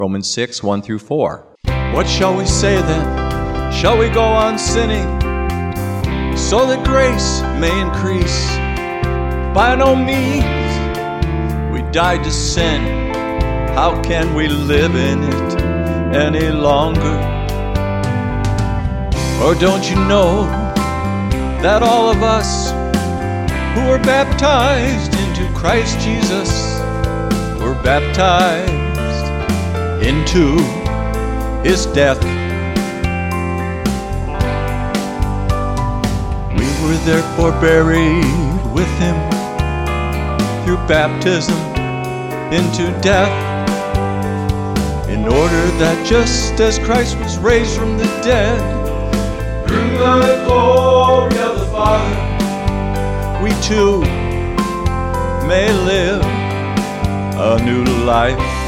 Romans 6, 1 through 4. What shall we say then? Shall we go on sinning so that grace may increase? By no means. We died to sin. How can we live in it any longer? Or don't you know that all of us who were baptized into Christ Jesus were baptized into His death? We were therefore buried with Him through baptism into death, in order that just as Christ was raised from the dead through the glory of the Father, we too may live a new life.